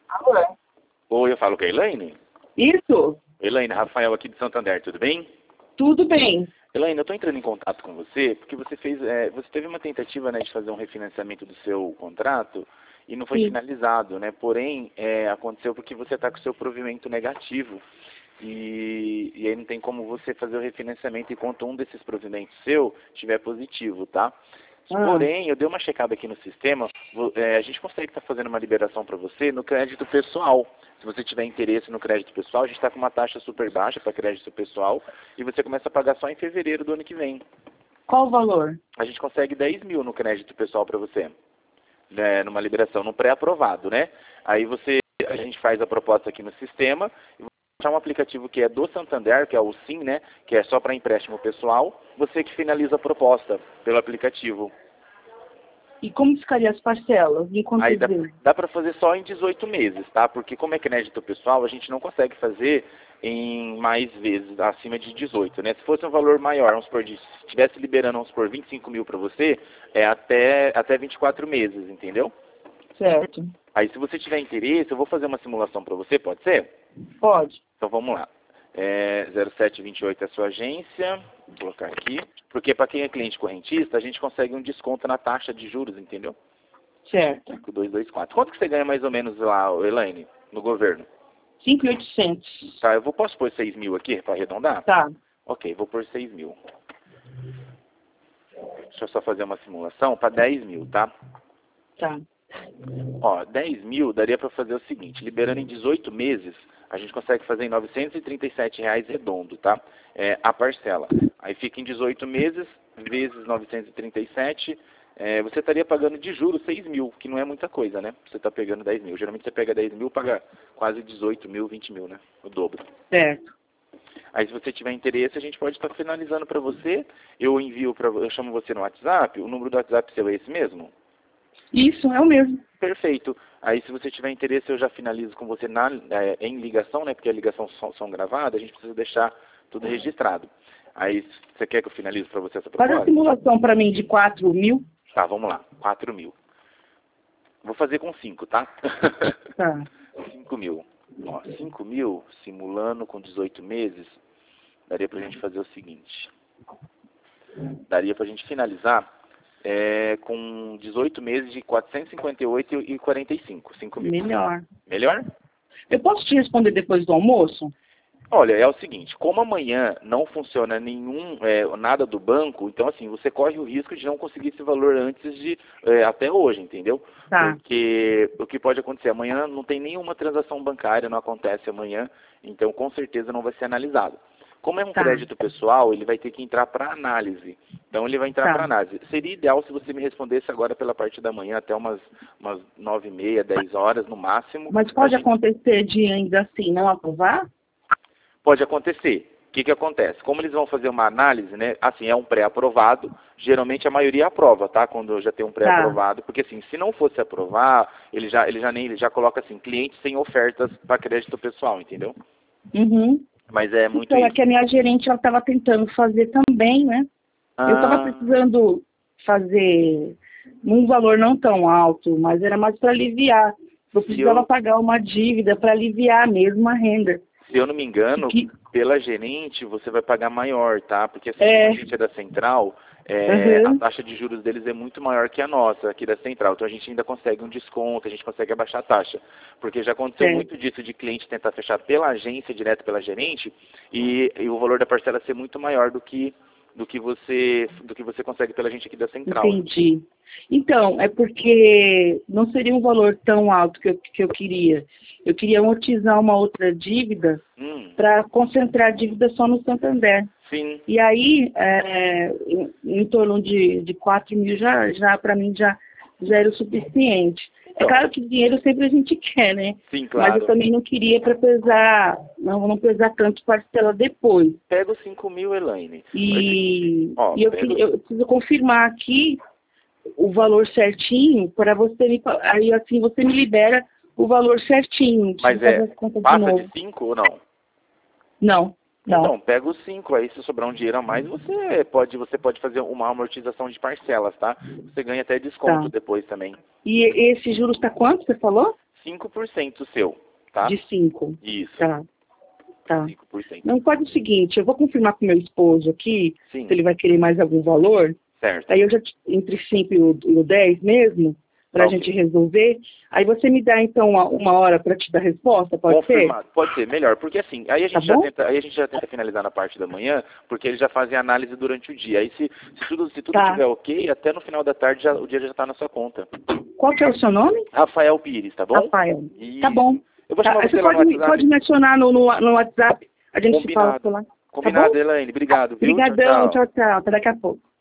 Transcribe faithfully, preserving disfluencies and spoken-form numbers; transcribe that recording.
Alô? Oi, eu falo com a Elaine? Isso? Elaine, Rafael aqui de Santander, tudo bem? Tudo bem. Elaine, eu estou entrando em contato com você porque você fez, é, você teve uma tentativa, né, de fazer um refinanciamento do seu contrato e não foi Sim. finalizado, né? Porém, é, aconteceu porque você está com o seu provimento negativo e, e aí não tem como você fazer o refinanciamento enquanto um desses provimentos seu estiver positivo, tá? Ah, Porém, eu dei uma checada aqui no sistema, vo- é, a gente consegue estar fazendo uma liberação para você no crédito pessoal. Se você tiver interesse no crédito pessoal, a gente está com uma taxa super baixa para crédito pessoal e você começa a pagar só em fevereiro do ano que vem. qual o valor? A gente consegue dez mil no crédito pessoal para você, né, numa liberação, no pré-aprovado, né? Aí você, a gente faz a proposta aqui no sistema e você achar um aplicativo que é do Santander, que é o Sim, né? Que é só para empréstimo pessoal, você que finaliza a proposta pelo aplicativo. E como ficaria as parcelas? Em Aí quantos dá, vezes? dá para fazer só em dezoito meses, tá? Porque como é crédito pessoal, a gente não consegue fazer em mais vezes, acima de dezoito, né? Se fosse um valor maior, vamos supor, de- se estivesse liberando, vamos supor, vinte e cinco mil para você, é até, até vinte e quatro meses, entendeu? Certo. Aí se você tiver interesse, eu vou fazer uma simulação para você, pode ser? Pode. Então vamos lá. É, zero sete vinte e oito é a sua agência, vou colocar aqui, porque para quem é cliente correntista, a gente consegue um desconto na taxa de juros, entendeu? Certo. cinco mil duzentos e vinte e quatro. Quanto que você ganha mais ou menos lá, Elaine, no governo? cinco mil e oitocentos. Tá, eu vou, posso pôr seis mil aqui para arredondar? Tá. Ok, vou pôr seis mil. Deixa eu só fazer uma simulação para dez mil, tá? Tá. Ó, dez mil daria para fazer o seguinte, liberando em dezoito meses, a gente consegue fazer em novecentos e trinta e sete reais redondo, tá? É, a parcela. Aí fica em dezoito meses, vezes novecentos e trinta e sete, é, você estaria pagando de juros seis mil, que não é muita coisa, né? Você está pegando dez mil. Geralmente você pega dez mil, paga quase dezoito mil, vinte mil, né? O dobro. Certo. Aí se você tiver interesse, a gente pode estar finalizando para você. Eu envio para, eu chamo você no WhatsApp. O número do WhatsApp seu é esse mesmo? Isso, é o mesmo. Perfeito. Aí se você tiver interesse, eu já finalizo com você na, é, em ligação, né? Porque a ligação são, são gravadas, a gente precisa deixar tudo registrado. Aí você quer que eu finalize para você essa Faz a proposta? simulação para mim de quatro mil. Tá, vamos lá. quatro mil. Vou fazer com cinco, tá? Tá. cinco mil. Ó, cinco mil, simulando com dezoito meses, daria pra gente fazer o seguinte. Daria pra gente finalizar é, com dezoito meses de quatrocentos e cinquenta e oito e quarenta e cinco. cinco mil. Melhor. Melhor? Eu posso te responder depois do almoço? Olha, é o seguinte, como amanhã não funciona nenhum, é, nada do banco, então assim, você corre o risco de não conseguir esse valor antes de, é, até hoje, entendeu? Tá. Porque o que pode acontecer, amanhã não tem nenhuma transação bancária, não acontece amanhã, então com certeza não vai ser analisado. Como é um Tá. crédito pessoal, ele vai ter que entrar para análise. Então ele vai entrar Tá. para análise. Seria ideal se você me respondesse agora pela parte da manhã, até umas, umas nove e meia, dez horas no máximo. Mas A pode gente- acontecer de ainda assim não aprovar? Pode acontecer. O que, que acontece? Como eles vão fazer uma análise, né? Assim, é um pré-aprovado. Geralmente a maioria aprova, tá? Quando já tem um pré-aprovado. Porque assim, se não fosse aprovar, ele já, ele já nem ele já coloca assim, cliente sem ofertas para crédito pessoal, entendeu? Uhum. Mas é muito Então, é isso. que a minha gerente ela estava tentando fazer também, né? Eu estava Ah, precisando fazer num valor não tão alto, mas era mais para aliviar. Eu se precisava eu, pagar uma dívida para aliviar mesmo a renda. se eu não me engano, Que, pela gerente você vai pagar maior, tá? Porque assim, é, como a gente é da central, é, a uhum, taxa de juros deles é muito maior que a nossa aqui da central. Então a gente ainda consegue um desconto, a gente consegue abaixar a taxa. Porque já aconteceu é, muito disso de cliente tentar fechar pela agência, direto pela gerente, e, e o valor da parcela ser muito maior do que do que você do que você consegue pela gente aqui da central. entendi. Então, é porque não seria um valor tão alto que eu, que eu queria. Eu queria amortizar uma outra dívida Hum, para concentrar a dívida só no Santander. sim. E aí, é, em, em torno de, de quatro mil já, já para mim, já, já era o suficiente. É Então, claro que dinheiro sempre a gente quer, né? sim, Mas eu claro. também não queria para pesar, não, não pesar tanto parcela depois. Pega os cinco mil, Elaine. E, Ó, e eu, pega queria- eu preciso confirmar aqui o valor certinho para você me, pa- aí assim você me libera o valor certinho. Deixa eu Mas fazer é, as contas de passa de novo. cinco ou não? Não, não. Então, pega os cinco, aí se sobrar um dinheiro a mais, você pode, você pode fazer uma amortização de parcelas, tá? Você ganha até desconto Tá. depois também. E esse juros está quanto, você falou? cinco por cento seu, tá? De cinco. Isso. Tá. Tá. cinco por cento. Não, faz o seguinte, eu vou confirmar com meu esposo aqui, Sim. se ele vai querer mais algum valor. Certo. Aí eu já, entre cinco e o, e o dez mesmo, para a Ok. gente resolver. Aí você me dá, então, uma, uma hora para te dar resposta, pode Confirmado. Pode ser, melhor. Porque assim, aí a, gente Tá já bom? tenta, aí a gente já tenta finalizar na parte da manhã, porque eles já fazem análise durante o dia. Aí se, se tudo se tudo Tá. estiver ok, até no final da tarde já, o dia já está na sua conta. ser? Qual que é o seu nome? Rafael Pires, tá bom? Rafael. Isso. Tá bom. Eu vou Tá. chamar Aí você Você lá no pode, me- WhatsApp. pode me adicionar no, no, no WhatsApp, a gente se fala Combinado. por lá. Combinado, Tá bom? Elaine. Obrigado, viu? Obrigadão, Tchau, tchau. tchau, tchau. Até daqui a pouco.